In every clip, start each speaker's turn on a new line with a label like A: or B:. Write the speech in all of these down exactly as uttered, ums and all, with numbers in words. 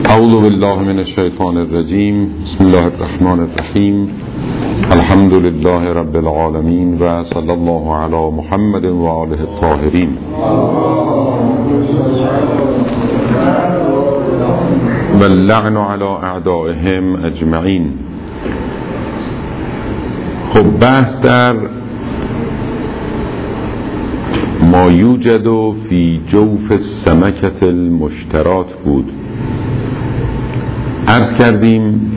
A: اعوذ بالله من الشیطان الرجیم. بسم الله الرحمن الرحیم. الحمد لله رب العالمین و صلی الله علی محمد و آله الطاهرین. و اللعن علی اعدائهم اجمعین. خب بحث در ما یوجد فی جوف السمکة المشترات بود. عرض کردیم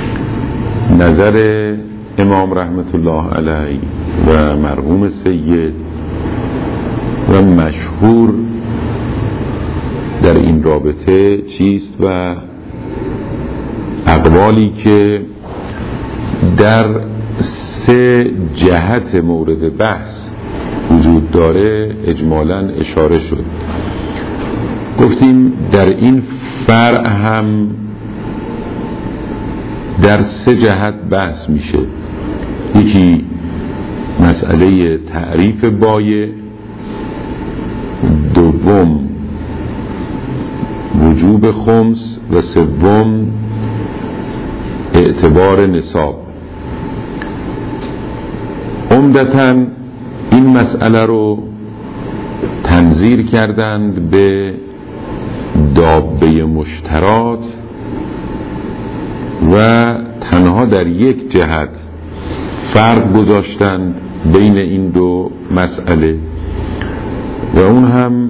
A: نظر امام رحمت الله علیه و مرحوم سید و مشهور در این رابطه چیست و اقوالی که در سه جهت مورد بحث وجود داره اجمالاً اشاره شد. گفتیم در این فرع هم در سه جهت بحث میشه. یکی مسئله تعریف بایع، دوم وجوب خمس و سوم اعتبار نصاب. عمدتاً این مسئله رو تنظیر کردند به دابه مشترات و تنها در یک جهت فرق گذاشتند بین این دو مسئله و اون هم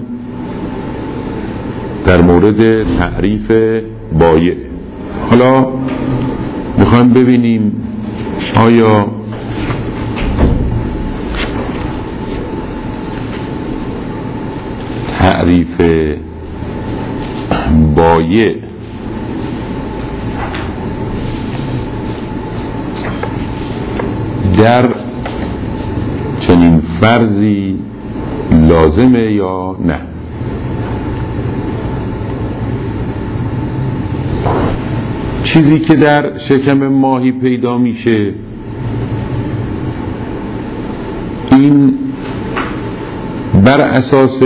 A: در مورد تعریف بایع. حالا میخوایم ببینیم آیا تعریف بایع در چنین فرضی لازمه یا نه. چیزی که در شکم ماهی پیدا میشه این بر اساس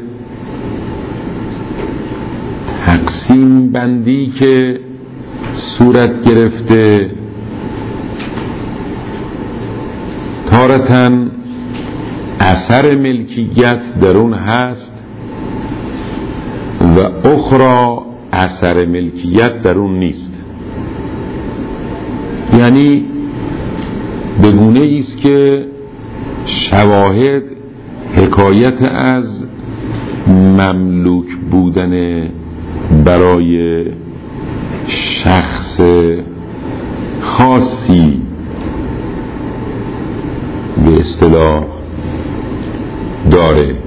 A: تقسیم بندی که صورت گرفته تارتاً اثر ملکیت در اون هست و اخرى اثر ملکیت در اون نیست. یعنی به گونه ایست که شواهد حکایت از مملوک بودن برای شخص خاصی به اصطلاح داره.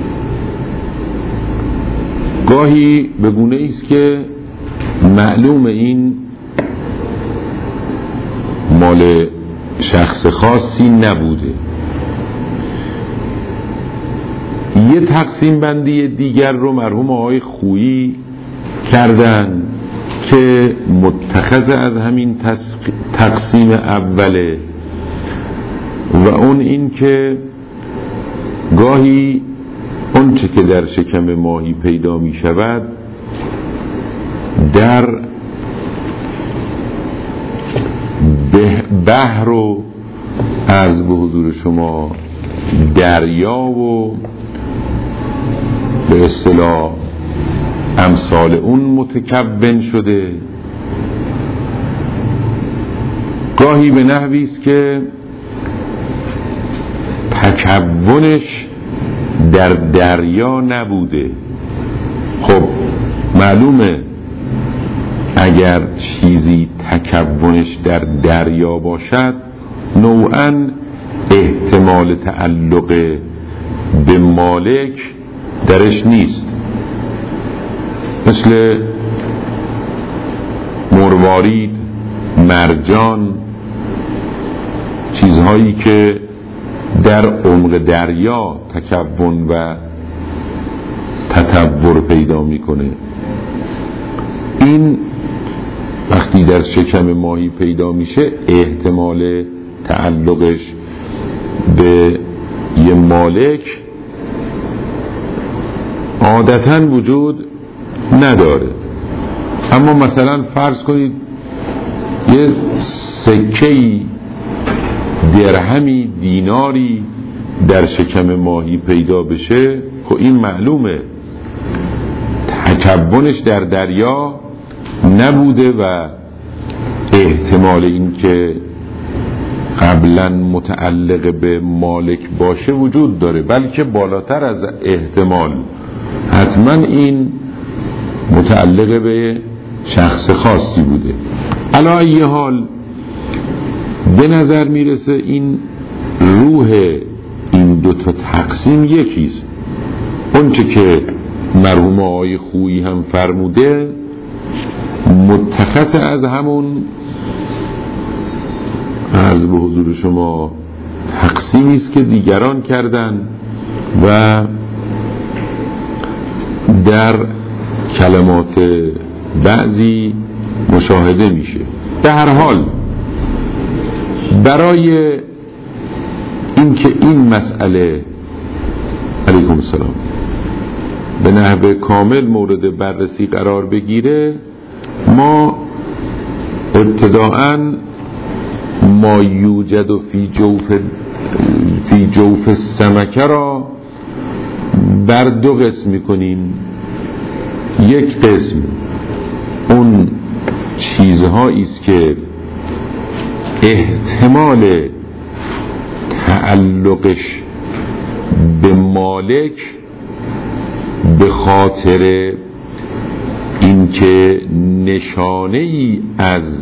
A: گاهی به گونه ایست که معلوم این مال شخص خاصی نبوده. یه تقسیم بندی دیگر رو مرحوم آقای خویی کردن که متخذ از همین تقسیم اوله و اون این که گاهی اون چه که در شکم ماهی پیدا می شود در بحر و عرض به حضور شما دریا و به اصطلاح امثال اون متکون شده، گاهی به نحوی است که تکونش در دریا نبوده. خب معلومه اگر چیزی تکونش در دریا باشد نوعاً احتمال تعلق به مالک درش نیست، مثل مروارید، مرجان، چیزهایی که در عمق دریا تکون و تطور پیدا میکنه. این وقتی در شکم ماهی پیدا میشه احتمال تعلقش به یه مالک عادتاً وجود نداره. اما مثلا فرض کنید یه سکه‌ای، درهمی، دیناری در شکم ماهی پیدا بشه، خب این معلومه تکونش در دریا نبوده و احتمال این که قبلا متعلق به مالک باشه وجود داره، بلکه بالاتر از احتمال حتما این متعلق به شخص خاصی بوده. علی ای حال به نظر میرسه این روح این دوتا تقسیم یکیست. اون چه که مرحوم آقای خویی هم فرموده متخذ از همون عرض به حضور شما تقسیمی است که دیگران کردن و در کلمات بعضی مشاهده میشه. به هر حال برای اینکه این مسئله علیکم السلام به نحو کامل مورد بررسی قرار بگیره، ما ابتداءً ما یوجد و فی جوف فی جوف السمکه را بر دو قسم میکنیم. یک قسم اون چیزهایی است که احتمال تعلقش به مالک به خاطر اینکه نشانه ای از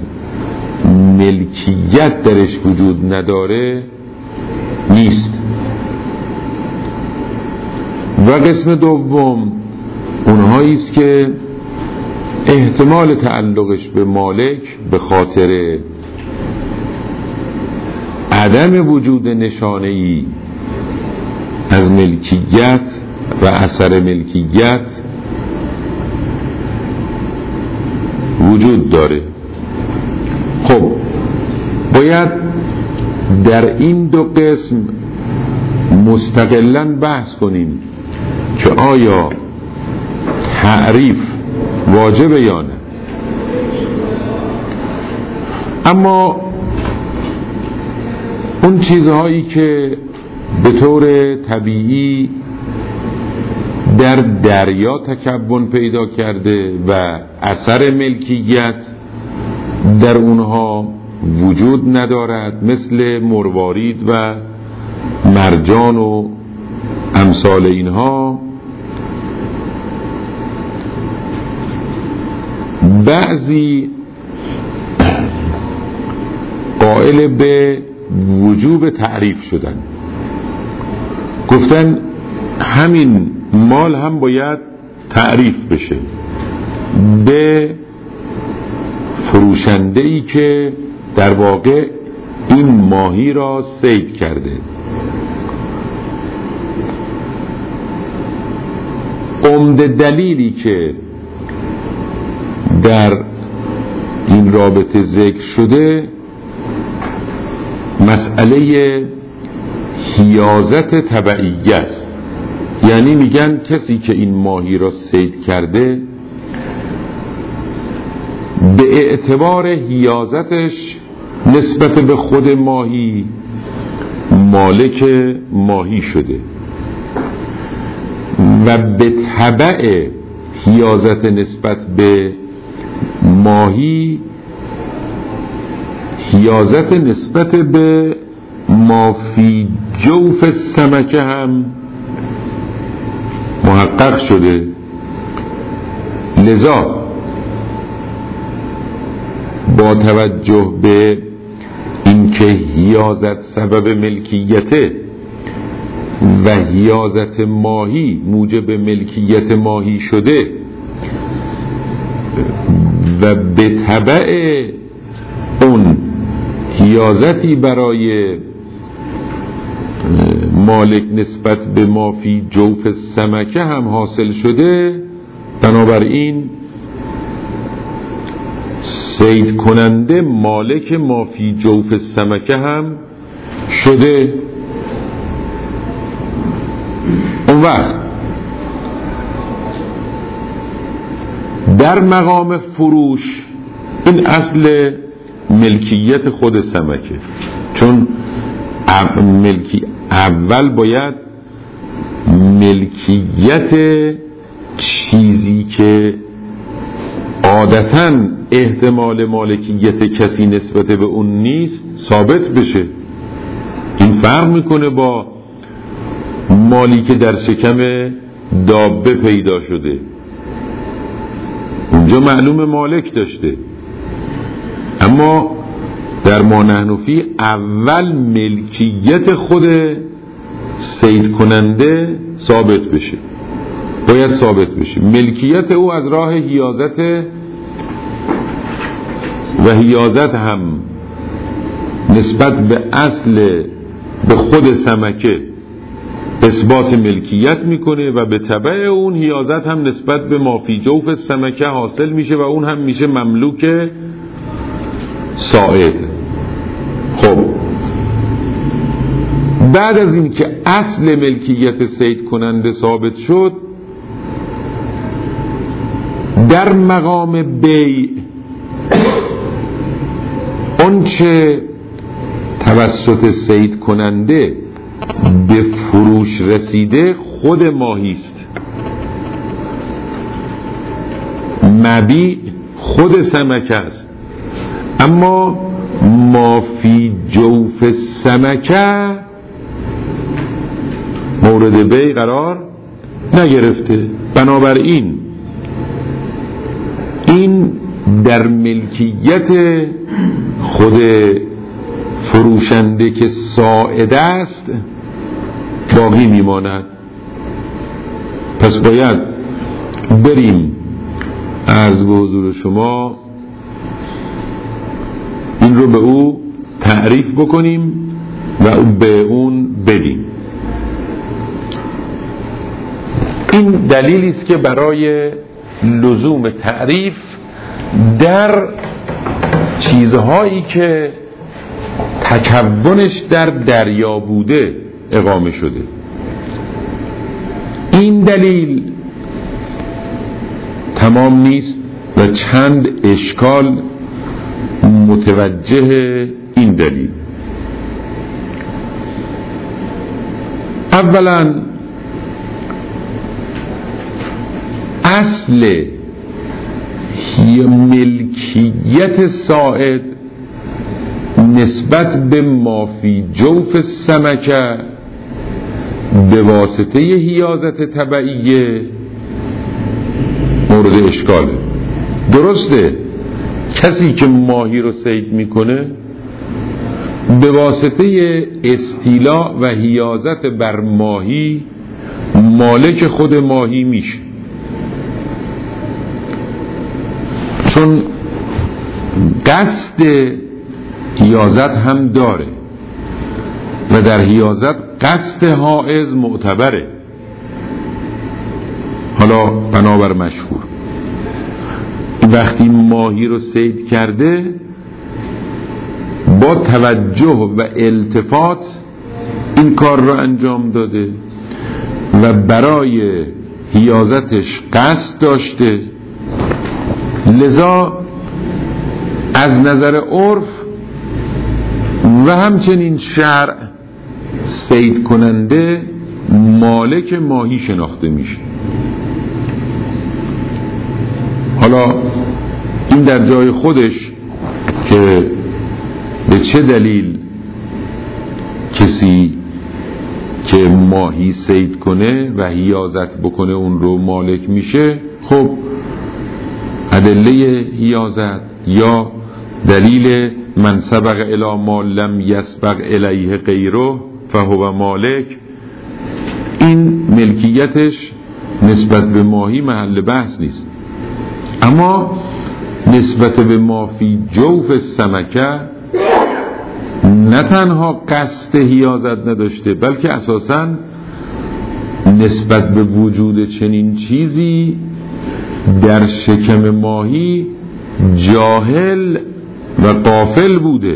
A: ملکیت درش وجود نداره نیست، و قسم دوم اونهایی است که احتمال تعلقش به مالک به خاطر عدم وجود نشانه ای از ملکیت و اثر ملکیت وجود داره. خب باید در این دو قسم مستقلاً بحث کنیم که آیا تعریف واجبه یا نه. اما اون چیزهایی که به طور طبیعی در دریا تکون پیدا کرده و اثر ملکیت در اونها وجود ندارد، مثل مروارید و مرجان و امثال اینها، بعضی قائل به وجوب تعریف شدن، گفتن همین مال هم باید تعریف بشه به فروشنده‌ای که در واقع این ماهی را صید کرده. عمده دلیلی که در این رابطه ذکر شده مسئله حیازت تبعیه است. یعنی میگن کسی که این ماهی را صید کرده به اعتبار حیازتش نسبت به خود ماهی مالک ماهی شده و به تبع حیازت نسبت به ماهی حیازت نسبت به ما فی جوف السمکه هم محقق شده. لذا با توجه به اینکه حیازت سبب ملکیته و حیازت ماهی موجب ملکیت ماهی شده و به تبع اون حیازتی برای مالک نسبت به ما فی جوف السمکه هم حاصل شده، بنابراین صید کننده مالک ما فی جوف السمکه هم شده. اون وقت در مقام فروش این اصل ملکیت خود سمکه، چون ملکی اول باید ملکیت چیزی که عادتاً احتمال مالکیت کسی نسبت به اون نیست ثابت بشه. این فرق میکنه با مالی که در شکم دابه پیدا شده، اونجا معلوم مالک داشته، اما در ما نحن فیه اول ملکیت خود صید کننده ثابت بشه، باید ثابت بشه ملکیت او از راه حیازت، و حیازت هم نسبت به اصل به خود سمکه اثبات ملکیت میکنه و به تبع اون حیازت هم نسبت به ما فی جوف سمکه حاصل میشه و اون هم میشه مملوک صائد. خب بعد از این که اصل ملکیت صید کننده ثابت شد، در مقام بیع اون چه توسط صید کننده به فروش رسیده خود ماهی است، مبیع خود سمکه است، اما ما فی جوف سمکه مورد بیع قرار نگرفته. بنابراین این در ملکیت خود فروشنده که صائد است باقی میماند. پس باید بریم عرض به حضور شما این رو به او تعریف بکنیم و به اون بدیم. این دلیلی است که برای لزوم تعریف در چیزهایی که تکونش در دریا بوده اقامه شده. این دلیل تمام نیست و چند اشکال متوجه این دلیل. اولا اصل ملکیت صائد نسبت به ما فی جوف سمکه به واسطه حیازت تبعیه مورد اشکاله. درسته کسی که ماهی رو صید میکنه به واسطه استیلاء و حیازت بر ماهی مالک خود ماهی میشه، چون قصد حیازت هم داره و در حیازت قصد حائز معتبره. حالا بنابر مشهور وقتی ماهی رو صید کرده با توجه و التفات این کار رو انجام داده و برای حیازتش قصد داشته، لذا از نظر عرف و همچنین شرع صید کننده مالک ماهی شناخته میشه. حالا این در جای خودش که به چه دلیل کسی که ماهی صید کنه و حیازت بکنه اون رو مالک میشه، خب ادله حیازت یا دلیل من سبق الی ما لم یسبق الیه غیره فهو مالک، این ملکیتش نسبت به ماهی محل بحث نیست. اما نسبت به ما فی جوف سمکه نه تنها قصد حیازت نداشته، بلکه اساساً نسبت به وجود چنین چیزی در شکم ماهی جاهل و غافل بوده.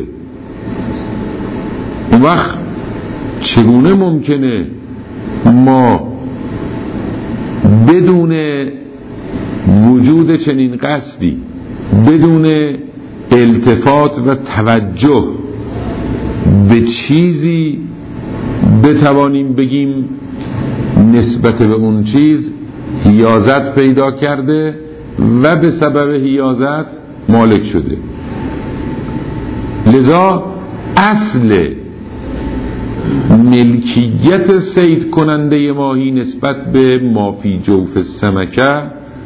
A: اون وقت چگونه ممکنه ما بدون وجود چنین قصدی بدون التفات و توجه به چیزی بتوانیم بگیم نسبت به اون چیز حیازت پیدا کرده و به سبب حیازت مالک شده. لذا اصل ملکیت صید کننده ماهی نسبت به مافی جوف السمکه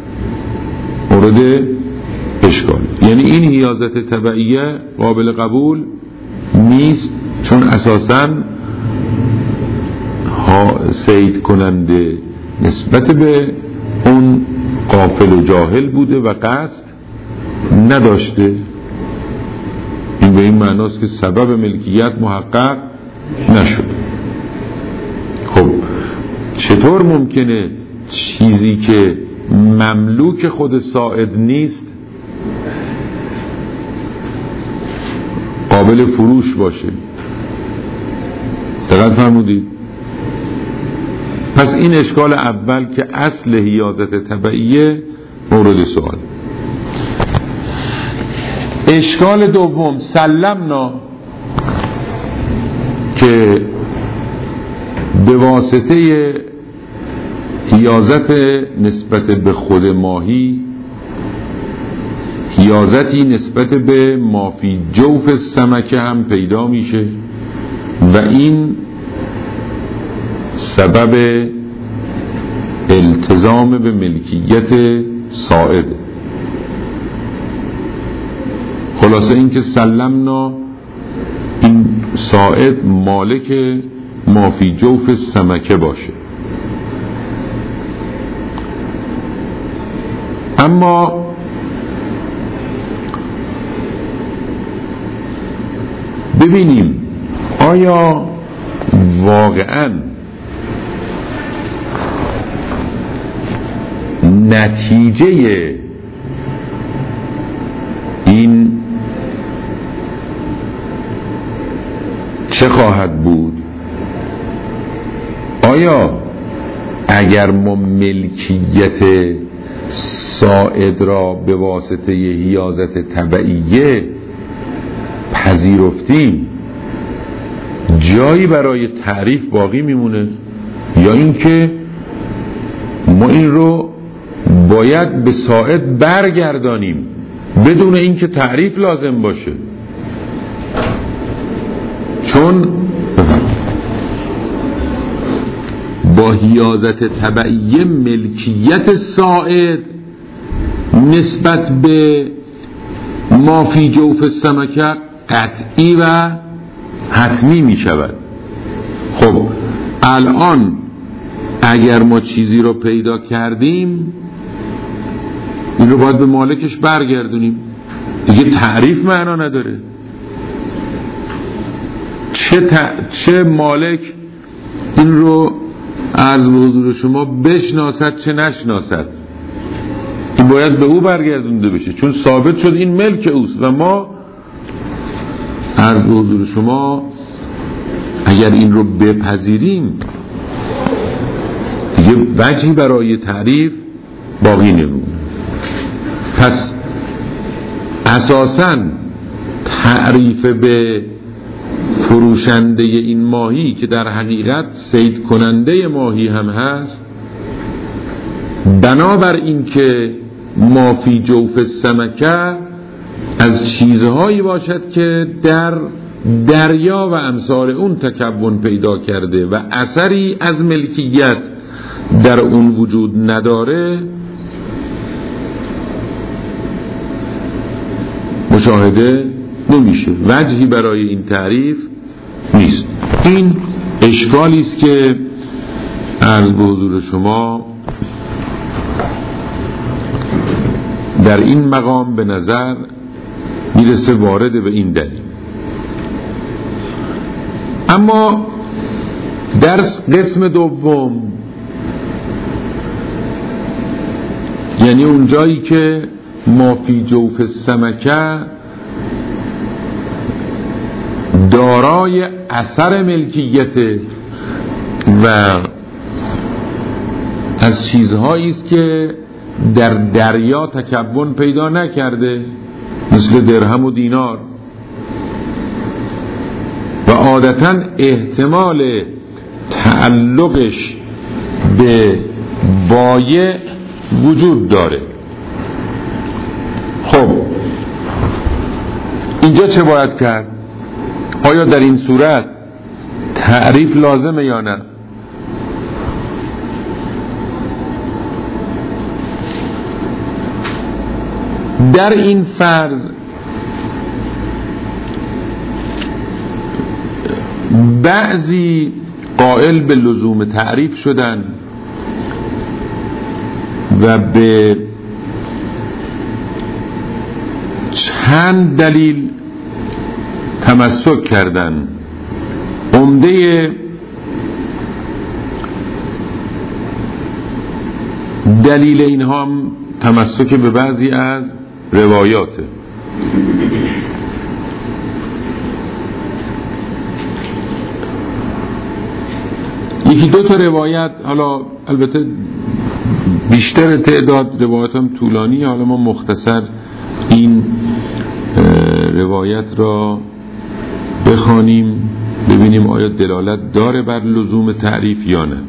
A: مورد اشکال، یعنی این حیازت تبعیه قابل قبول نیست، چون اساساً صید کننده نسبت به اون غافل و جاهل بوده و قصد نداشته. این به این معناست که سبب ملکیت محقق نشد. خب چطور ممکنه چیزی که مملوک خود صائد نیست قابل فروش باشه؟ دقت فرمودید؟ پس این اشکال اول که اصل حیازت تبعیه مورد سوال. اشکال دوم سلمنا، که به واسطه حیازت نسبت به خود ماهی حیازتی نسبت به مافی جوف سمکه هم پیدا میشه و این سبب التزام به ملکیت صائد. خلاصه این که سلمنا این صائد مالک مافی جوف سمکه باشه. اما ببینیم آیا واقعاً نتیجه این چه خواهد بود؟ آیا اگر ما ملکیت صائد را به واسطه حیازت تبعیه پذیرفتیم جایی برای تعریف باقی میمونه، یا اینکه ما این رو باید به صائد برگردانیم بدون اینکه تعریف لازم باشه؟ چون با حیازت تبعیه ملکیت صائد نسبت به مافی جوف السمکه قطعی و حتمی می شود. خب الان اگر ما چیزی رو پیدا کردیم این رو باید به مالکش برگردونیم، دیگه تعریف معنا نداره. چه, ت... چه مالک این رو عرض به حضور شما بشناسد چه نشناسد، این باید به او برگردونده بشه، چون ثابت شد این ملک اوست و ما عرض به حضور شما اگر این رو بپذیریم دیگه وجهی برای تعریف باقی نمونه. پس اساساً تعریف به فروشنده این ماهی که در حقیقت صید کننده ماهی هم هست، بنابر این که مافی جوف السمکه از چیزهایی باشد که در دریا و امثال اون تکون پیدا کرده و اثری از ملکیت در اون وجود نداره، مشاهده نمیشه، وجهی برای این تعریف نیست. این اشکالی است که عرض به حضور شما در این مقام به نظر میرسه وارد به این دلیل. اما در قسم دوم، یعنی اون جایی که مافی جوف السمکه دارای اثر ملکیت و از چیزهایی است که در دریا تکون پیدا نکرده مثل درهم و دینار و عادتاً احتمال تعلقش به بایع وجود داره. خب اینجا چه باید کرد؟ آیا در این صورت تعریف لازمه یا نه؟ در این فرض بعضی قائل به لزوم تعریف شدن و به چند دلیل تمسک کردن. عمده دلیل اینها هم تمسک به بعضی از روایاته. یکی دو تا روایت، حالا البته بیشتر تعداد روایت هم طولانی، حالا ما مختصر این روایت را بخوانیم ببینیم آیا دلالت داره بر لزوم تعریف یا نه.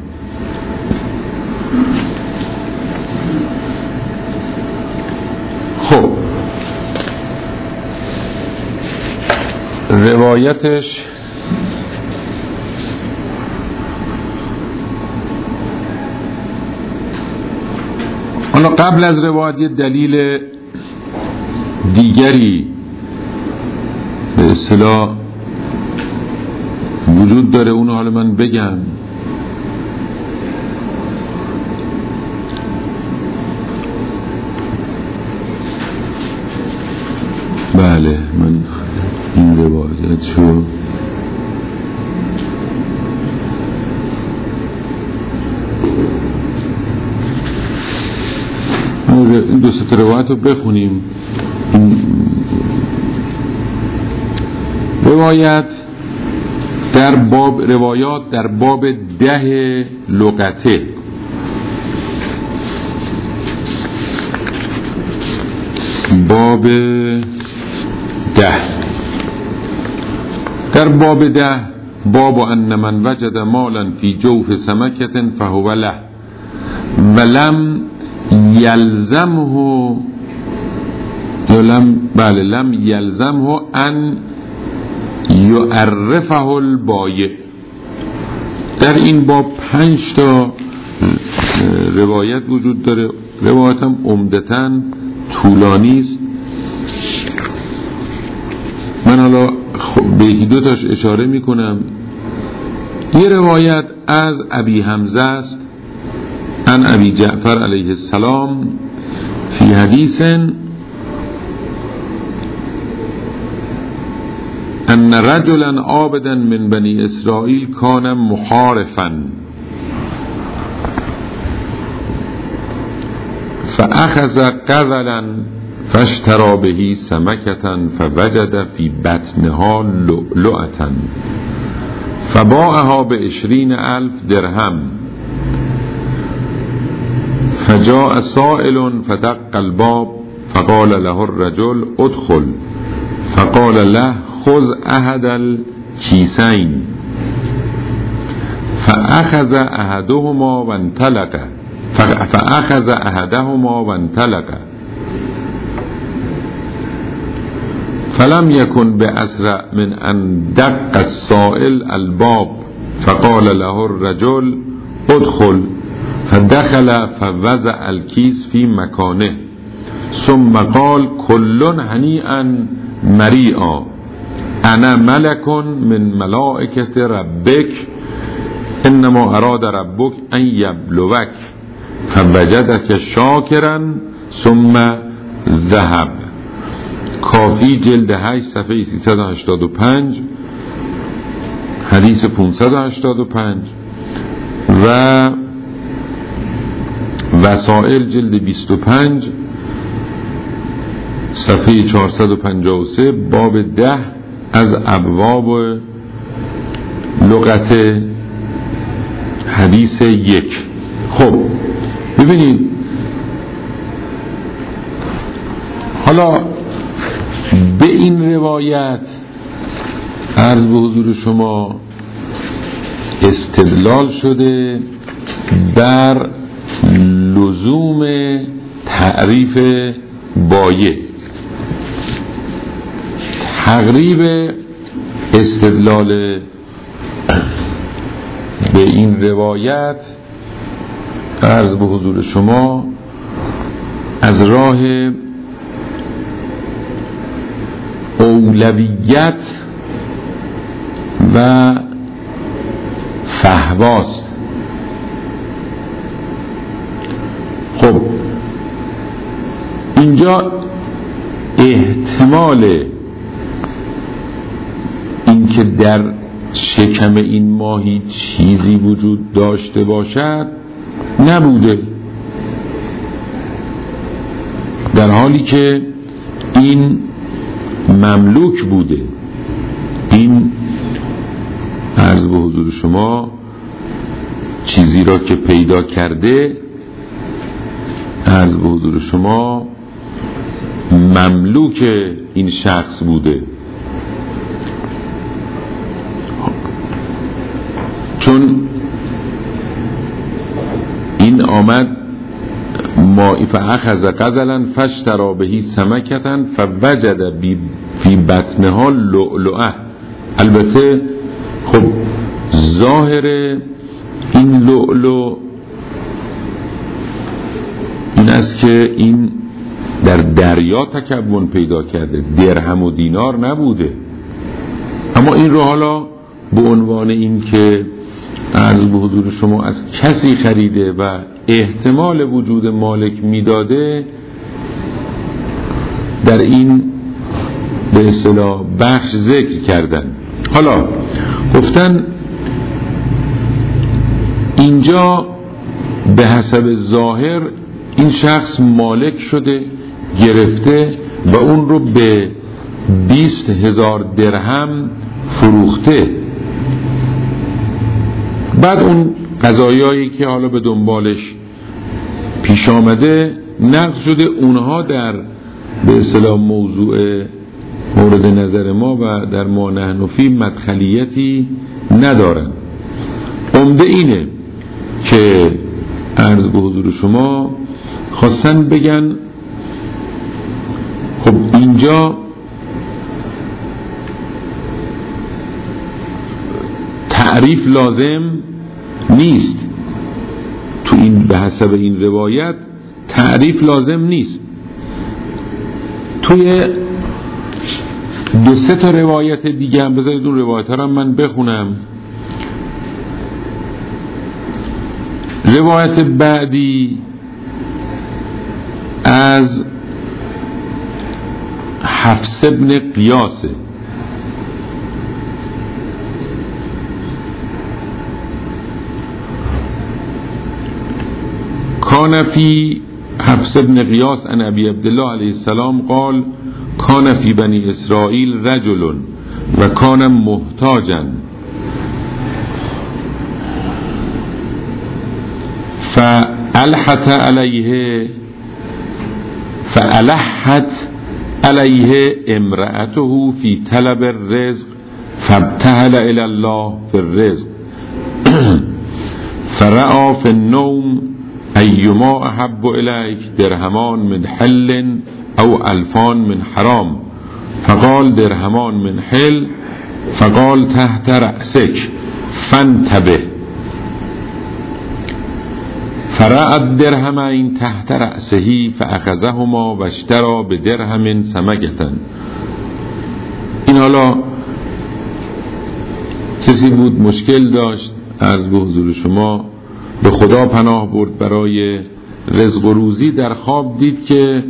A: خب روایتش حالا قبل از روایت یه دلیل دیگری به اصطلاح وجود داره، اونو حالا من بگم. بله من این روایت شو این دو سه روایت رو بخونیم. روایت در باب روایات در باب ده لغته باب ده در باب ده باب ان من وجد مالا فی جوف سمکة فهو له ولم یلزمه لم بله لم یلزمه ان یعرفه البایع. در این باب پنج تا روایت وجود داره. روایت هم عمدتاً طولانی است. من حالا به یکی دو تاش اشاره میکنم. یه روایت از ابی حمزه است عن ابی جعفر علیه السلام فی حدیث ان رجلا عابدا من بنی اسرائیل کان محارفا فاخذ قذلا فاشترى به سمكة فوجد في بطنها لؤلؤة فباعها بعشرين ألف درهم فجاء سائل فدق الباب فقال له الرجل ادخل فقال له خذ أحد الكيسين فأخذ أحدهما وانطلق فأخذ أحدهما وانطلق فلم يكن بأسرع من أن دق السائل الباب فقال له الرجل ادخل فدخل فوضع الكيس في مكانه ثم قال كل هنيئا مريئا أنا ملك من ملائكة ربك إنما أراد ربك أن يبلوك فوجدك شاكرا ثم ذهب. کافی جلد هشت صفحه سیصد و هشتاد و پنج حدیث پانصد و هشتاد و پنج و وسائل جلد بیست و پنج صفحه چهارصد و پنجاه و سه باب ده از ابواب لغت حدیث یک. خب ببینید حالا به این روایت عرض به حضور شما استدلال شده بر لزوم تعریف بایع. تقریب استدلال به این روایت عرض به حضور شما از راه اولویت و فهواست. خب اینجا احتمال اینکه در شکم این ماهی چیزی وجود داشته باشد نبوده، در حالی که این مملوک بوده. این عرض به حضور شما چیزی را که پیدا کرده عرض به حضور شما مملوک این شخص بوده، چون این آمد مائف اخذ غزلا فاشترى بهی سمکتا فوجد فی بطنها لؤلؤه. البته خب ظاهر این لؤلؤ این است که این در دریا تکون پیدا کرده، درهم و دینار نبوده. اما این رو حالا به عنوان این که عرض به حضور شما از کسی خریده و احتمال وجود مالک میداده، در این به اصطلاح بخش ذکر کردن. حالا گفتن اینجا به حسب ظاهر این شخص مالک شده، گرفته و اون رو به بیست هزار درهم فروخته. بعد اون قضایایی که حالا به دنبالش پیش آمده نقض شده، اونها در به اصطلاح موضوع مورد نظر ما و در ما نحن فی مدخلیتی ندارن. عمده اینه که عرض به حضور شما خواستن بگن خب اینجا تعریف لازم نیست، تو این به حسب این روایت تعریف لازم نیست. توی دو سه تا روایت دیگه هم بذارید اون روایت ها رو من بخونم. روایت بعدی از حفص بن قیاسه. کان فی حفص بن قیاس عن ابی عبدالله علیه السلام قال کان فی بنی اسرائیل رجل و کان محتاجا فالحت علیه فالحت علیه امرأته فی طلب الرزق فابتهل الی الله فی الرزق فرعا فی النوم ایما احب الیک درهمان من حل او الفان من حرام فقال درهمان من حل فقال تحت رأسک فانتبه فرأت درهمین تحت رأسه فاخذهما و اشترى بدرهم سمکتا. این حالا کسی بود مشکل داشت، عرض به حضور شما به خدا پناه برد برای رزق و روزی، در خواب دید که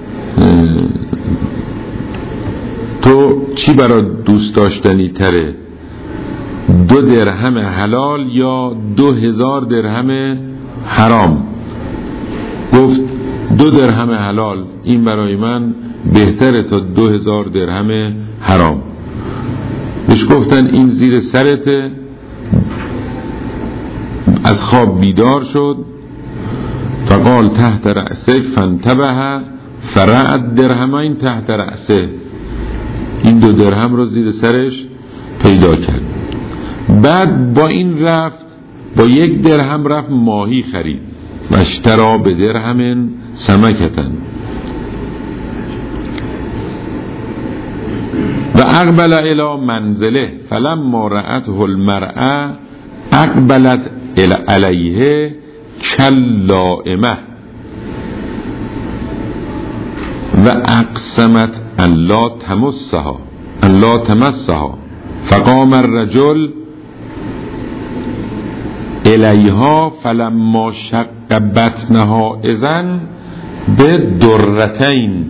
A: تو چی برای دوست داشتنی تره، دو درهم حلال یا دو هزار درهم حرام؟ گفت دو درهم حلال این برای من بهتره تا دو هزار درهم حرام. بهش گفتن این زیر سرته. از خواب بیدار شد فقال تحت رأسک فانتبه فرعد درهمین تحت رأسه، این دو درهم رو زیر سرش پیدا کرد. بعد با این رفت، با یک درهم رفت ماهی خرید و اشترا به درهم سمکتن و اقبل الی منزله فلما رأته المرأة اقبلت علیه کلائمه و اقسمت ان لا تمسها ان لا تمسها فقام الرجل الیها فلما شق بطنها اذن به درتین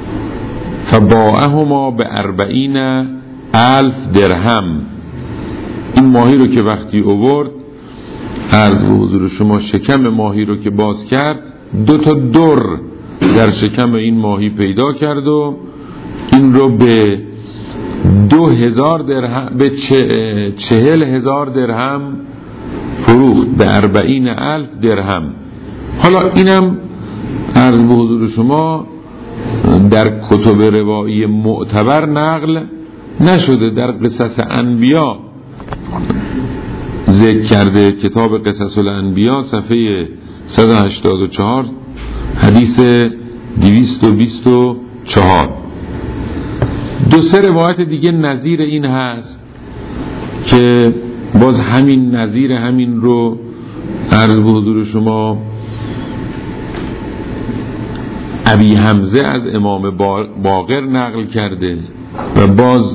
A: فباعهما به اربعین الف درهم. این ماهی رو که وقتی اوورد، عرض به حضور شما، شکم ماهی رو که باز کرد، دو تا در در شکم این ماهی پیدا کرد و این رو به دو هزار درهم، به چه چهل هزار درهم فروخت، به اربعین الف درهم. حالا اینم عرض به حضور شما در کتب روایی معتبر نقل نشده، در قصص انبیا ذکر کرده. کتاب قصص الانبیا صفحه صد و هشتاد و چهار حدیث دویست و بیست و چهار. دو سه روایت دیگه نظیر این هست که باز همین نظیر همین رو عرض به حضور شما ابی حمزه از امام باقر نقل کرده و باز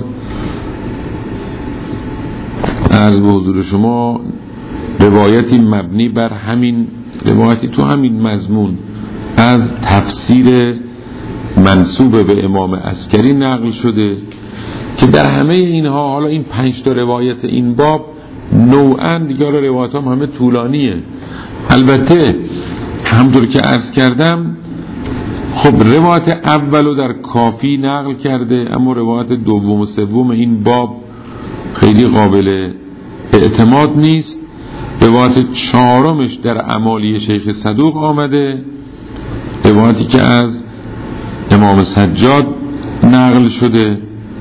A: عرض به حضور شما روایتی مبنی بر همین روایتی تو همین مضمون از تفسیر منسوب به امام عسکری نقل شده که در همه اینها، حالا این پنج تا روایت این باب نوعاً دیگه روایت هم همه طولانیه. البته همطور که عرض کردم خب روایت اولو در کافی نقل کرده، اما روایت دوم و سوم این باب خیلی قابل اعتماد نیست. روایت چهارمش در اعمالی شیخ صدوق آمده، روایتی که از امام سجاد نقل شده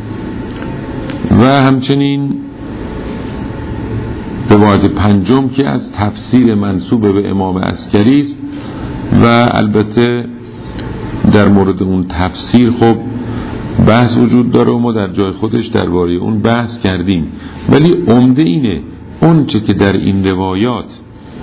A: و همچنین روایت پنجم که از تفسیر منسوب به امام عسکری است و البته در مورد اون تفسیر خب بحث وجود داره و ما در جای خودش درباره اون بحث کردیم، ولی عمده اینه اون چه که در این روایات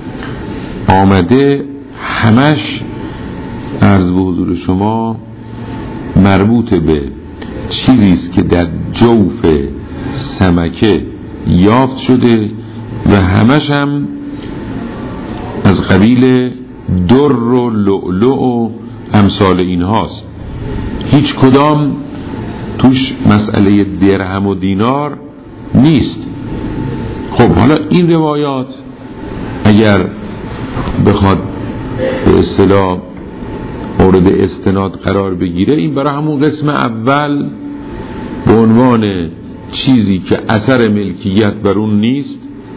A: آمده همش عرض به حضور شما مربوط به چیزی است که در جوف سمکه یافت شده و همش هم از قبیل در و لؤلؤ و امثال این هاست. هیچ کدام توش مسئله درهم و دینار نیست. خب حالا این روایات اگر بخواد به اصطلاح مورد استناد قرار بگیره، این برای همون قسم اول به عنوان چیزی که اثر ملکیت بر اون نیست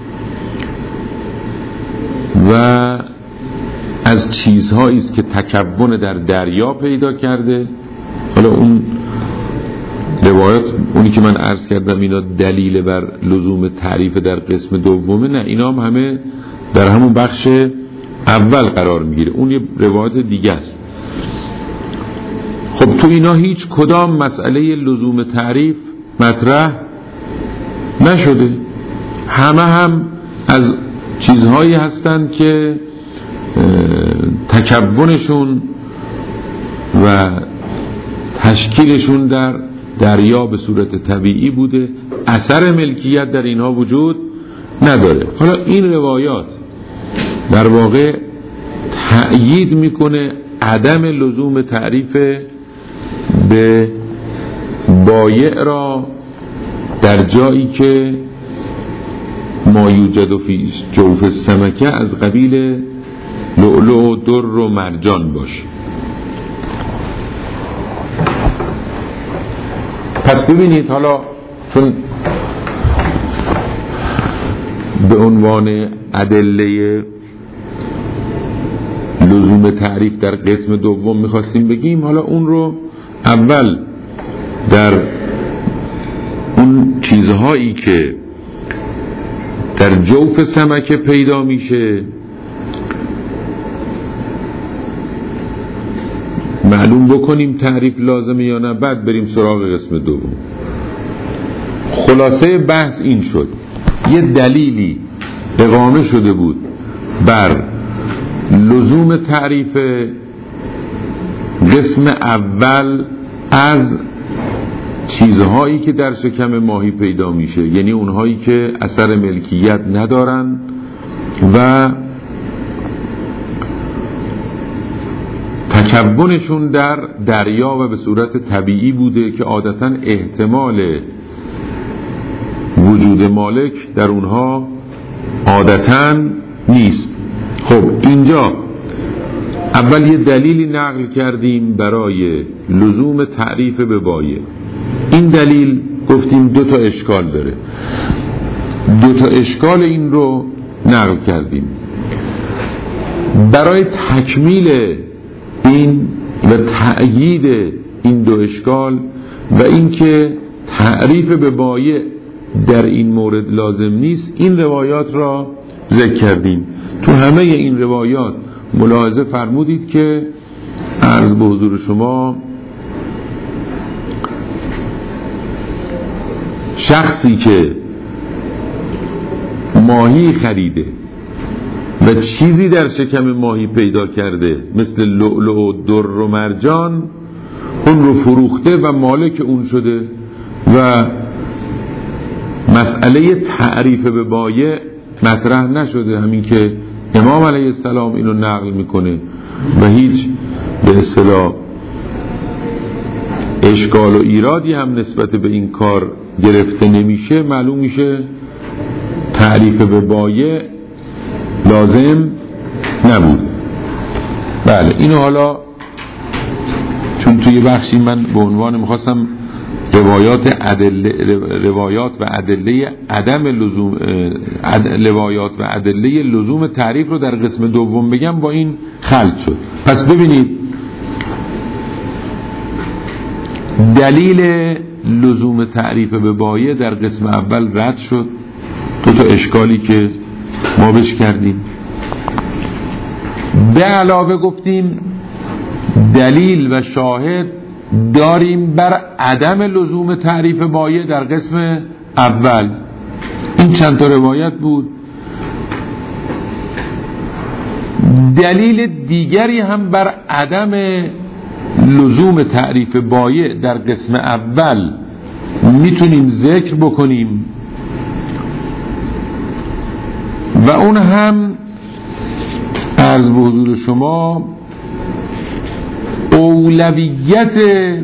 A: و از چیزهایی است که تکون در دریا پیدا کرده. حالا اون روایت اونی که من عرض کردم اینا دلیل بر لزوم تعریف در قسم دومه، نه، اینا هم همه در همون بخش اول قرار میگیره، اون یه روایت دیگه است. خب تو اینا هیچ کدام مسئله لزوم تعریف مطرح نشده، همه هم از چیزهایی هستند که تکونشون و تشکیلشون در دریا به صورت طبیعی بوده، اثر ملکیت در اینها وجود نداره. حالا این روایات در واقع تأیید میکنه عدم لزوم تعریف به بایع را در جایی که ما یوجد فی جوف السمکه از قبیل لؤلؤ و در و مرجان باشه. پس ببینید، حالا چون به عنوان ادله لزوم لزوم تعریف در قسم دوم میخواستیم بگیم، حالا اون رو اول در اون چیزهایی که در جوف سمکه پیدا میشه معلوم بکنیم تعریف لازمه یا نه، بعد بریم سراغ قسم دوم. خلاصه بحث این شد یه دلیلی اقامه شده بود بر لزوم تعریف قسم اول از چیزهایی که در شکم ماهی پیدا میشه، یعنی اونهایی که اثر ملکیت ندارن و تکونشون در دریا و به صورت طبیعی بوده که عادتاً احتمال وجود مالک در اونها عادتاً نیست. خب اینجا اول یه دلیلی نقل کردیم برای لزوم تعریف به بایع. این دلیل گفتیم دو تا اشکال داره، دو تا اشکال این رو نقل کردیم. برای تکمیل این و تأیید این دو اشکال و اینکه تعریف به بایع در این مورد لازم نیست، این روایات را ذکر کردیم. تو همه این روایات ملاحظه فرمودید که عرض به حضور شما شخصی که ماهی خریده و چیزی در شکم ماهی پیدا کرده مثل لؤلؤ و در و مرجان، اون رو فروخته و مالک اون شده و مسئله تعریف به بایع مطرح نشده. همین که امام علیه السلام اینو نقل میکنه و هیچ به اصطلاح اشکال و ایرادی هم نسبت به این کار گرفته نمیشه، معلوم میشه تعریف به بایع لازم نبود. بله اینو حالا چون توی بخشی من به عنوان میخواستم روایات ادله روایات و ادله عدم لزوم اد روایات و ادله لزوم تعریف رو در قسم دوم بگم، با این خلط شد. پس ببینید دلیل لزوم تعریف به بایع در قسم اول رد شد، دو تا اشکالی که ما بهش کردیم. به علاوه گفتیم دلیل و شاهد داریم بر عدم لزوم تعریف بایع در قسم اول. این چند تا روایت بود. دلیل دیگری هم بر عدم لزوم تعریف بایع در قسم اول میتونیم ذکر بکنیم و اون هم عرض به حضور شما اولویت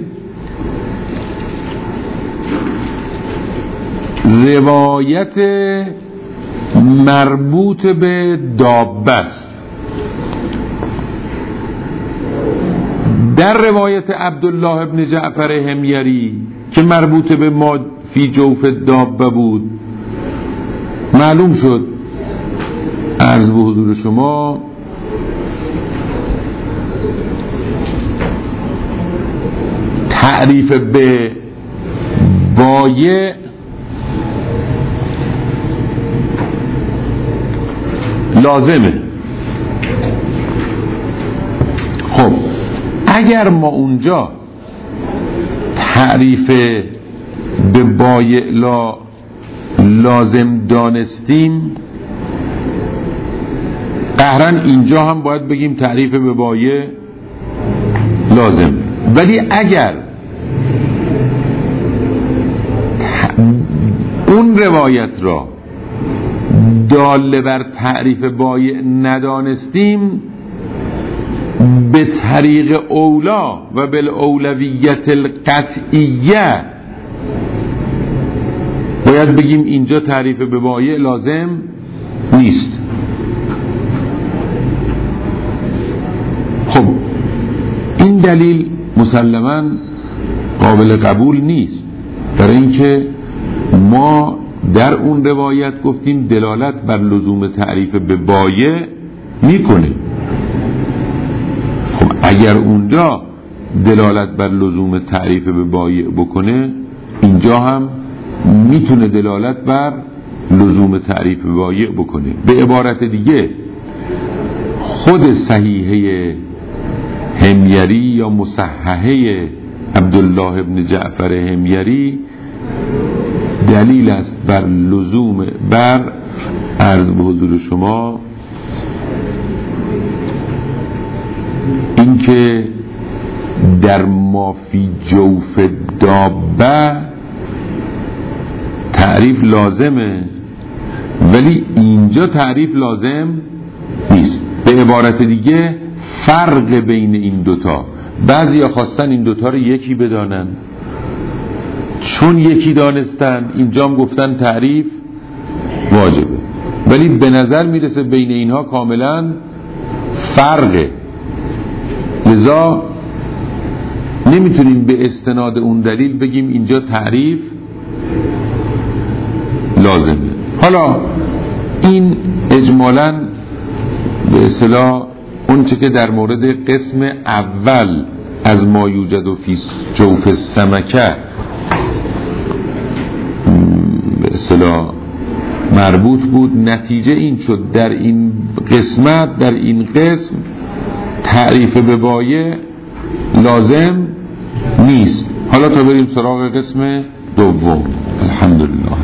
A: روایت مربوط به دابه است. در روایت عبدالله ابن جعفر حمیری که مربوط به ما فی جوف دابه بود، معلوم شد عرض به حضور شما تعریف به بایع لازمه. خب اگر ما اونجا تعریف به بایع لا لازم دانستیم، قهرن اینجا هم باید بگیم تعریف به بایع لازم. ولی اگر اون روایت را داله بر تعریف بایع ندانستیم، به طریق اولا و بالاولویت القطعیه باید بگیم اینجا تعریف به بایع لازم نیست. خب این دلیل مسلماً قابل قبول نیست، برای اینکه ما در اون روایت گفتیم دلالت بر لزوم تعریف به بایع میکنه. اگر اونجا دلالت بر لزوم تعریف به بایع بکنه، اینجا هم میتونه دلالت بر لزوم تعریف به بایع بکنه. به عبارت دیگه خود صحیحه حمیری یا مصححه عبدالله ابن جعفر حمیری دلیل است بر لزوم بر عرض به حضور شما اینکه در مافی جوف دابه تعریف لازمه، ولی اینجا تعریف لازم نیست. به عبارت دیگه فرق بین این دوتا، بعضی ها خواستن این دوتا رو یکی بدانن، چون یکی دانستن اینجا هم گفتن تعریف واجبه، ولی به نظر میرسه بین اینها کاملا فرقه. لذا نمیتونیم به استناد اون دلیل بگیم اینجا تعریف لازمه. حالا این اجمالاً به اصطلاح اون چه که در مورد قسم اول از ما یوجد و فی جوف السمکه به اصطلاح مربوط بود، نتیجه این شد در این قسمت در این قسم تعریف به بایع لازم نیست. حالا تا بریم سراغ قسم دوم. الحمدلله.